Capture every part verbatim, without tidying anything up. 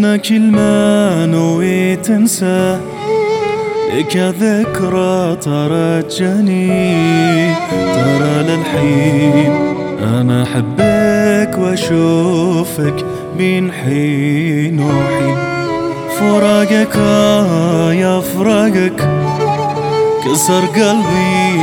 أنا كل ما نويت أنسى لك ذكرى ترجني، ترى للحين أنا أحبك وأشوفك بين حين وحين. فراقك آه يا فراقك كسر قلبي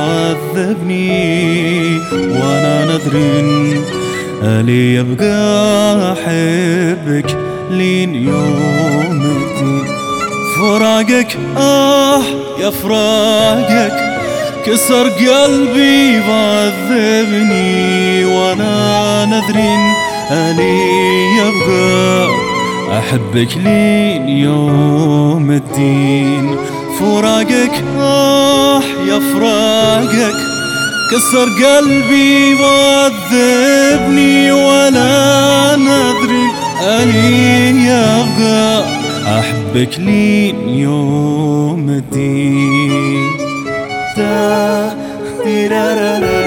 وعذبني، وأنا نذر ألي يبقى أحبك لين يوم الدين. فراقك آه يا فراقك كسر قلبي وعذبني، وأنا نذر ألي يبقى أحبك لين يوم الدين. فراقك آه يا فراقك كسر قلبي وعذبني، ولا ندري أني يبقى أحبك لين يوم الدين.